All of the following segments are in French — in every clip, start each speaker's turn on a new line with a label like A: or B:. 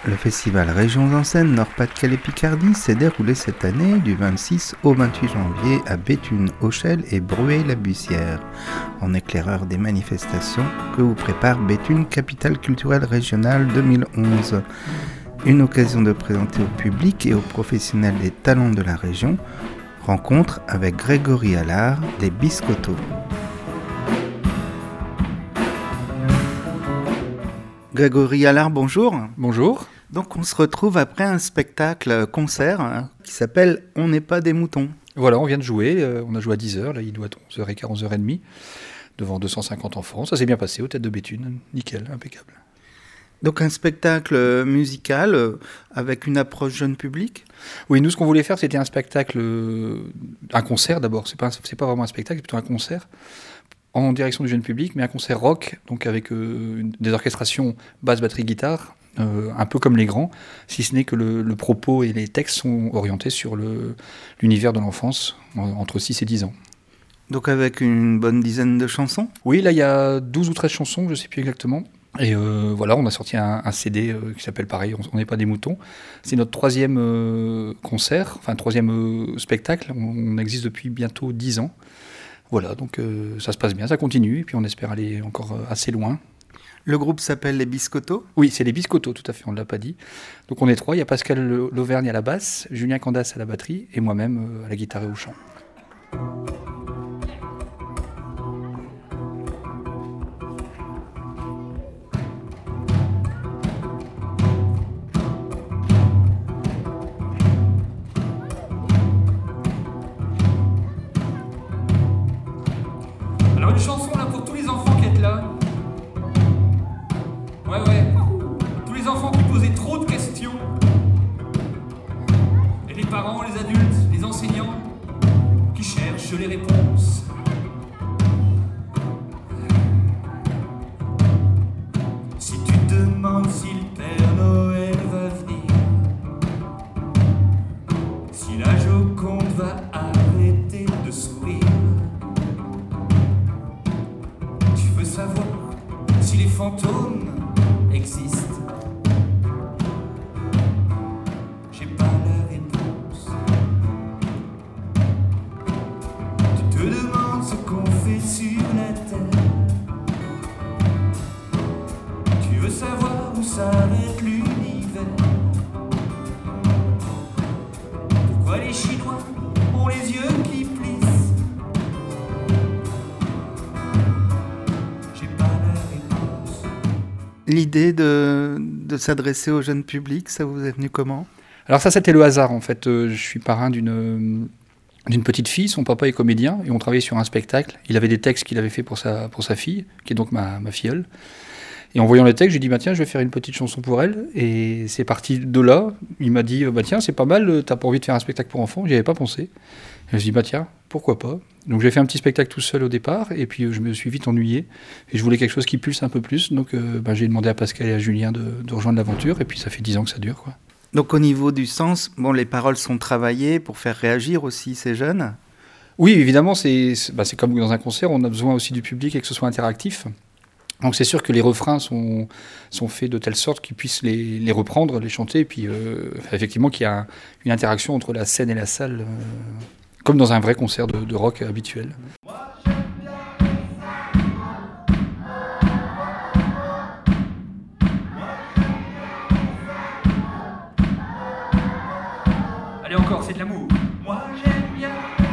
A: Le festival Régions en Scène Nord-Pas-de-Calais-Picardie s'est déroulé cette année du 26 au 28 janvier à Béthune-Auchel et Bruay-la-Bussière, en éclaireur des manifestations que vous prépare Béthune, capitale culturelle régionale 2011. Une occasion de présenter au public et aux professionnels les talents de la région. Rencontre avec Grégory Allard, les Biscottos. Grégory Allard, bonjour.
B: Bonjour.
A: Donc on se retrouve après un spectacle-concert qui s'appelle « On n'est pas des moutons ».
B: Voilà, on vient de jouer, on a joué à 10h, là il doit être 11h15, 11h30, devant 250 enfants. Ça s'est bien passé aux Têtes de Béthune, nickel, impeccable.
A: Donc un spectacle musical avec une approche jeune public ?
B: Oui, nous ce qu'on voulait faire c'était un spectacle, un concert d'abord, c'est pas vraiment un spectacle, c'est plutôt un concert en direction du jeune public, mais un concert rock, donc avec des orchestrations basse, batterie, guitare, un peu comme les grands, si ce n'est que le propos et les textes sont orientés sur l'univers de l'enfance entre 6 et 10 ans.
A: Donc avec une bonne dizaine de chansons ?
B: Oui, là il y a 12 ou 13 chansons, je ne sais plus exactement. Et voilà, on a sorti un CD qui s'appelle pareil, On n'est pas des moutons. C'est notre troisième concert, enfin troisième spectacle. On existe depuis bientôt 10 ans. Voilà, donc ça se passe bien, ça continue, et puis on espère aller encore assez loin.
A: Le groupe s'appelle les Biscottos ?
B: Oui, c'est les Biscottos, tout à fait, on ne l'a pas dit. Donc on est trois, il y a Pascal Lauvergne à la basse, Julien Candace à la batterie, et moi-même à la guitare et au chant.
C: Alors une chanson là pour tous les enfants qui êtes là. Ouais. Tous les enfants qui posaient trop de questions. Et les parents, les adultes, les enseignants qui cherchent les réponses. Si tu te demandes si le Père Noël va venir, si la Joconde va arrêter de sourire, tu veux savoir si les fantômes existent. J'ai pas la réponse. Tu te demandes ce qu'on fait sur la terre. Tu veux savoir où s'arrête l'univers. Pourquoi les Chinois ont les yeux qui plissent. J'ai pas la réponse.
A: L'idée de s'adresser au jeune public, ça vous est venu comment ?
B: Alors ça c'était le hasard en fait, je suis parrain d'une petite fille, son papa est comédien, et on travaillait sur un spectacle. Il avait des textes qu'il avait fait pour sa fille, qui est donc ma filleule. Et en voyant les textes, j'ai dit, tiens, je vais faire une petite chanson pour elle. Et c'est parti de là. Il m'a dit, tiens, c'est pas mal, t'as pas envie de faire un spectacle pour enfants ? J'y avais pas pensé. Et je me suis dit, tiens, pourquoi pas ? Donc j'ai fait un petit spectacle tout seul au départ, et puis je me suis vite ennuyé. Et je voulais quelque chose qui pulse un peu plus. Donc j'ai demandé à Pascal et à Julien de rejoindre l'aventure, et puis ça fait 10 ans que ça dure, quoi.
A: Donc au niveau du sens, les paroles sont travaillées pour faire réagir aussi ces jeunes ?
B: Oui, évidemment, c'est comme dans un concert, on a besoin aussi du public et que ce soit interactif. Donc c'est sûr que les refrains sont faits de telle sorte qu'ils puissent les reprendre, les chanter, et puis effectivement qu'il y a une interaction entre la scène et la salle, comme dans un vrai concert de rock habituel.
C: Allez encore, c'est de l'amour. Moi j'aime bien.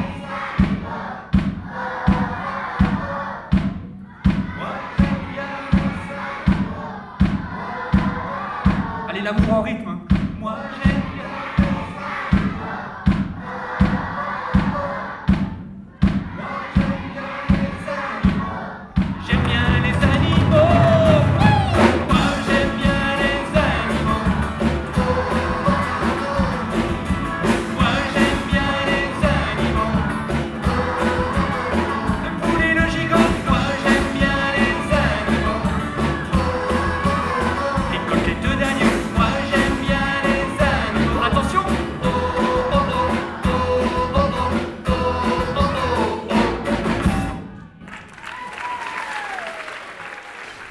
C: Allez, l'amour en rythme. Moi j'aime bien. J'aime bien les animaux. Moi j'aime bien les animaux. Moi j'aime bien les animaux. Le poulet, le gigot. Moi j'aime bien les animaux. Les côtelettes d'agneau. Moi j'aime bien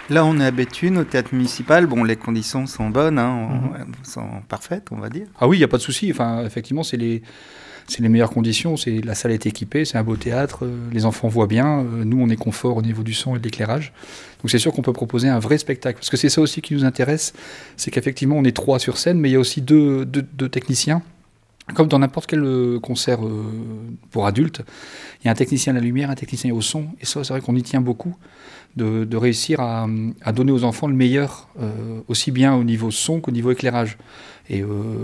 A: Là, on est à Béthune, au théâtre municipal. Bon, les conditions sont bonnes, sont parfaites, on va dire.
B: Ah oui, il n'y a pas de souci. Enfin, effectivement, c'est les meilleures conditions. La salle est équipée, c'est un beau théâtre, les enfants voient bien. Nous, on est confort au niveau du son et de l'éclairage. Donc c'est sûr qu'on peut proposer un vrai spectacle. Parce que c'est ça aussi qui nous intéresse, c'est qu'effectivement, on est 3 sur scène, mais il y a aussi deux techniciens. Comme dans n'importe quel concert pour adultes, il y a un technicien à la lumière, un technicien au son. Et ça, c'est vrai qu'on y tient beaucoup, de réussir à donner aux enfants le meilleur, aussi bien au niveau son qu'au niveau éclairage. Et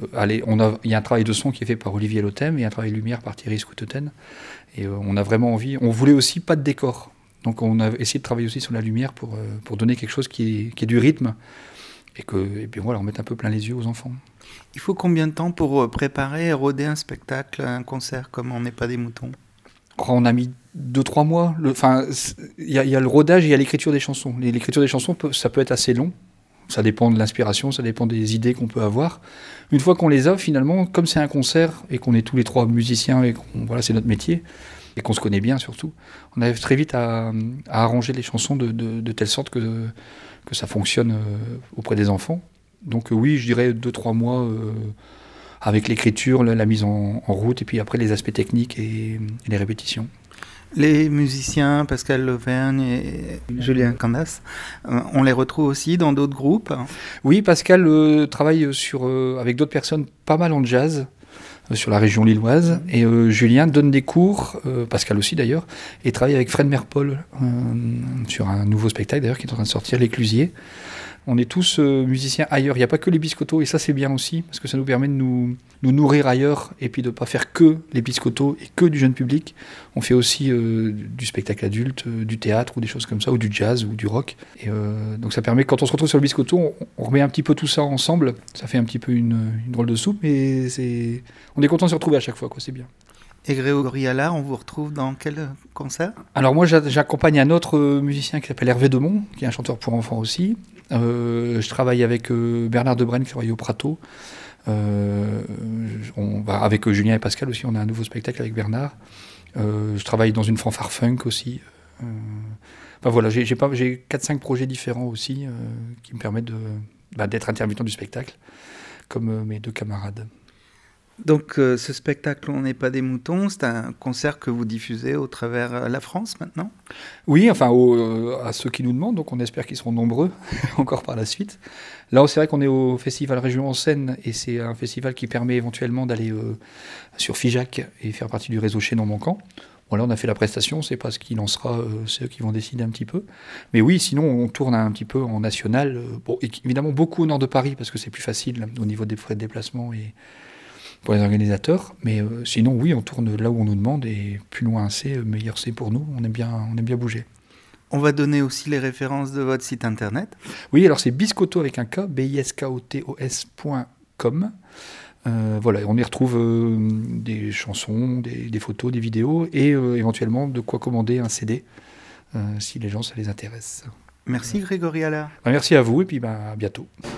B: il y a un travail de son qui est fait par Olivier Lothème et un travail de lumière par Thierry Scouteten. Et on a vraiment envie. On voulait aussi pas de décor. Donc on a essayé de travailler aussi sur la lumière pour donner quelque chose qui ait du rythme et puis voilà, on met un peu plein les yeux aux enfants.
A: Il faut combien de temps pour préparer et roder un spectacle, un concert comme On n'est pas des moutons ?
B: On a mis 2-3 mois. Il y a le rodage et il y a l'écriture des chansons. L'écriture des chansons, ça peut être assez long. Ça dépend de l'inspiration, ça dépend des idées qu'on peut avoir. Une fois qu'on les a, finalement, comme c'est un concert et qu'on est tous les 3 musiciens et voilà, c'est notre métier, et qu'on se connaît bien surtout, on arrive très vite à arranger les chansons de telle sorte que ça fonctionne auprès des enfants. Donc oui, je dirais 2-3 mois avec l'écriture, la mise en route, et puis après les aspects techniques et les répétitions.
A: Les musiciens, Pascal Lauvergne et Julien Candas, on les retrouve aussi dans d'autres groupes ?
B: Oui, Pascal travaille avec d'autres personnes pas mal en jazz, sur la région lilloise, et Julien donne des cours, Pascal aussi d'ailleurs, et travaille avec Fred Merpol sur un nouveau spectacle d'ailleurs qui est en train de sortir, L'Éclusier. On est tous musiciens ailleurs, il n'y a pas que les biscottos, et ça c'est bien aussi, parce que ça nous permet de nous nourrir ailleurs, et puis de ne pas faire que les biscottos et que du jeune public. On fait aussi du spectacle adulte, du théâtre ou des choses comme ça, ou du jazz ou du rock. Et donc ça permet, quand on se retrouve sur le biscotto, on remet un petit peu tout ça ensemble, ça fait un petit peu une drôle de soupe, mais on est content de se retrouver à chaque fois, quoi, c'est bien.
A: Et Grégory Allard, on vous retrouve dans quel concert ?
B: Alors moi j'accompagne un autre musicien qui s'appelle Hervé Demont, qui est un chanteur pour enfants aussi. Je travaille avec Bernard Debrenne qui travaille au Prato. Avec Julien et Pascal aussi, on a un nouveau spectacle avec Bernard. Je travaille dans une fanfare funk aussi. Voilà, j'ai 4-5 projets différents aussi qui me permettent d'être intermittent du spectacle, comme mes 2 camarades.
A: Donc ce spectacle On n'est pas des moutons, c'est un concert que vous diffusez au travers la France maintenant ?
B: Oui, enfin à ceux qui nous demandent, donc on espère qu'ils seront nombreux encore par la suite. Là, c'est vrai qu'on est au Festival Région en Seine, et c'est un festival qui permet éventuellement d'aller sur Figeac et faire partie du réseau Chaînon Manquant. Voilà, on a fait la prestation, c'est pas ce qu'il en sera, c'est eux qui vont décider un petit peu. Mais oui, sinon on tourne un petit peu en national, évidemment beaucoup au nord de Paris, parce que c'est plus facile au niveau des frais de déplacement et pour les organisateurs, mais sinon oui, on tourne là où on nous demande, et plus loin c'est, meilleur c'est pour nous, on aime bien bouger.
A: On va donner aussi les références de votre site internet.
B: Oui, alors c'est biscotto avec un K, biskotos.com. Voilà, on y retrouve des chansons, des photos, des vidéos, et éventuellement de quoi commander un CD, si les gens, ça les intéresse.
A: Merci Grégory Allard.
B: Merci à vous, et puis à bientôt.